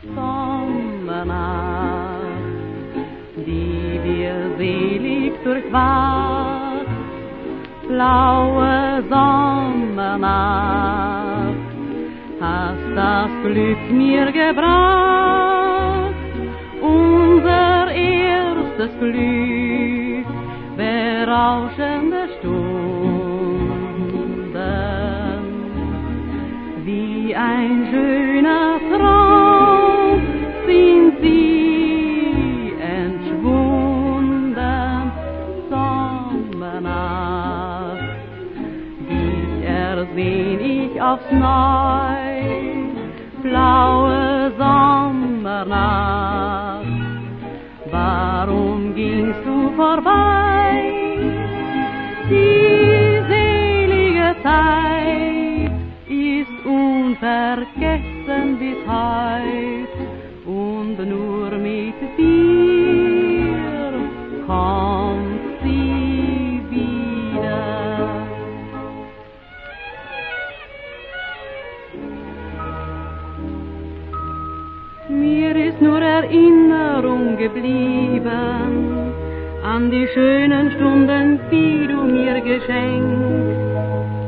Sommernacht, die wir selig durchwacht. Blaue Sommernacht, hast das Glück mir gebracht, unser erstes Glück, berauschende Stunden, wie ein schöner Traum sind sie entschwunden. Sommernacht, dich ersehn ich aufs Neu, blaue Sommernacht, warum gingst du vorbei? Die selige Zeit ist unvergessen bis heut, und nur mit dir kommt sie wieder. Mir ist nur Erinnerung geblieben an die schönen Stunden, die du mir geschenkt.